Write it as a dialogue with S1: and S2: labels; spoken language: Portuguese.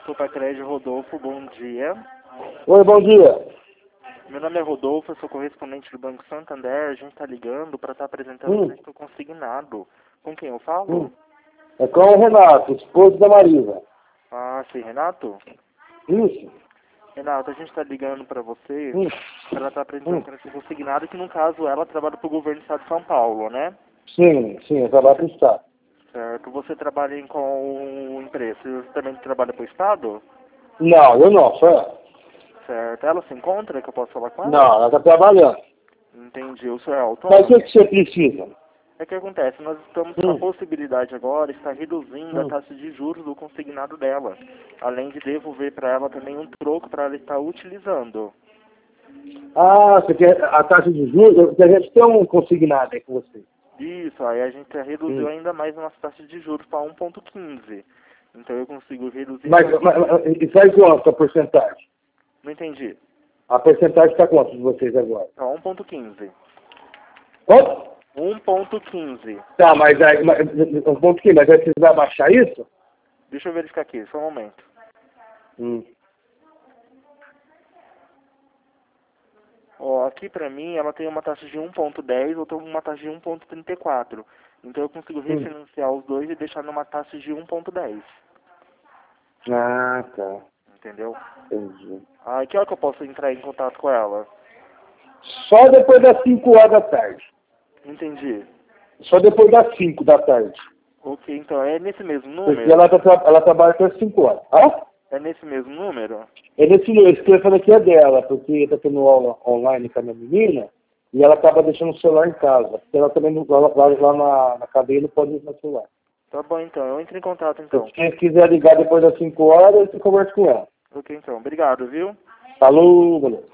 S1: Supacred Rodolfo, bom dia.
S2: Oi, bom dia.
S1: Meu nome é Rodolfo, eu sou correspondente do Banco Santander. A gente está ligando para estar apresentando o crédito consignado. Com quem eu falo?
S2: É com o Renato, esposo da Marisa.
S1: Ah, sim, Renato?
S2: Isso.
S1: Renato, a gente está ligando para você para estar apresentando o crédito consignado, que no caso ela trabalha para o governo do estado de São Paulo, né?
S2: Sim, eu trabalho para o Estado.
S1: Certo. Você trabalha em qual empresa? Você também trabalha para o estado?
S2: Não, eu não, só ela.
S1: Certo. Ela se encontra, que eu posso falar com ela?
S2: Não, ela está trabalhando.
S1: Entendi. O senhor é
S2: Mas
S1: autônomo?
S2: o que você precisa?
S1: É que acontece, nós estamos com a possibilidade agora, está reduzindo a taxa de juros do consignado dela, além de devolver para ela também um troco para ela estar utilizando.
S2: Ah, você quer a taxa de juros? A gente tem um consignado aí com você.
S1: Isso, aí a gente reduziu ainda mais a nossa taxa de juros para 1,15. Então eu consigo reduzir...
S2: Mas e sai quanto a porcentagem?
S1: Não entendi.
S2: A porcentagem está quanto de vocês agora?
S1: Tá 1,15.
S2: Quanto?
S1: 1,15.
S2: Tá, mas aí, um ponto aqui, mas vai precisar baixar isso?
S1: Deixa eu verificar aqui, só um momento. Ó, aqui pra mim ela tem uma taxa de 1,10, ou tem uma taxa de 1,34. Então eu consigo refinanciar os dois e deixar numa taxa de 1,10.
S2: Ah, tá.
S1: Entendeu?
S2: Entendi.
S1: Ah, que hora que eu posso entrar em contato com ela?
S2: Só depois das 5 horas da tarde.
S1: Entendi.
S2: Só depois das 5 da tarde.
S1: Ok, então é nesse mesmo
S2: Porque
S1: número?
S2: ela trabalha até as 5 horas. Ah?
S1: É nesse mesmo número?
S2: É nesse número. Esse telefone aqui é dela, porque está tendo aula online com a minha menina e ela acaba deixando o celular em casa. Porque ela também lá na cadeia não pode usar o celular.
S1: Tá bom então, eu entro em contato então.
S2: Se quem quiser ligar depois das 5 horas, você conversa com ela.
S1: Ok então, obrigado, viu?
S2: Falou, valeu.